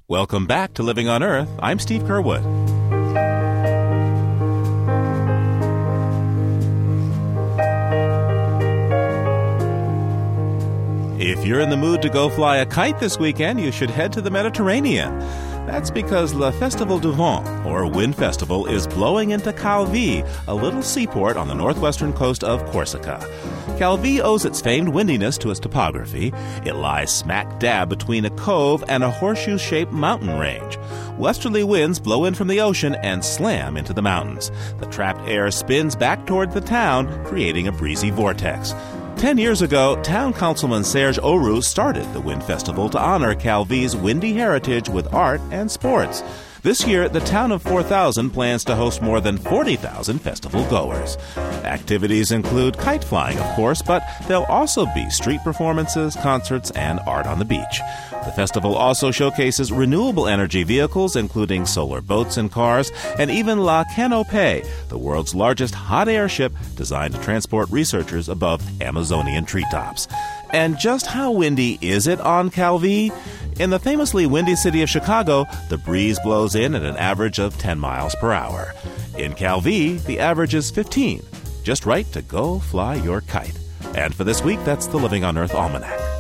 Welcome back to Living on Earth. I'm Steve Curwood. If you're in the mood to go fly a kite this weekend, you should head to the Mediterranean. That's because Le Festival du Vent, or Wind Festival, is blowing into Calvi, a little seaport on the northwestern coast of Corsica. Calvi owes its famed windiness to its topography. It lies smack dab between a cove and a horseshoe-shaped mountain range. Westerly winds blow in from the ocean and slam into the mountains. The trapped air spins back toward the town, creating a breezy vortex. 10 years ago, Town Councilman Serge Auroux started the Wind Festival to honor Calvi's windy heritage with art and sports. This year, the town of 4,000 plans to host more than 40,000 festival goers. Activities include kite flying, of course, but there'll also be street performances, concerts, and art on the beach. The festival also showcases renewable energy vehicles, including solar boats and cars, and even La Canopée, the world's largest hot air ship designed to transport researchers above Amazonian treetops. And just how windy is it on Calvi? In the famously windy city of Chicago, the breeze blows in at an average of 10 miles per hour. In Calvi, the average is 15, just right to go fly your kite. And for this week, that's the Living on Earth Almanac.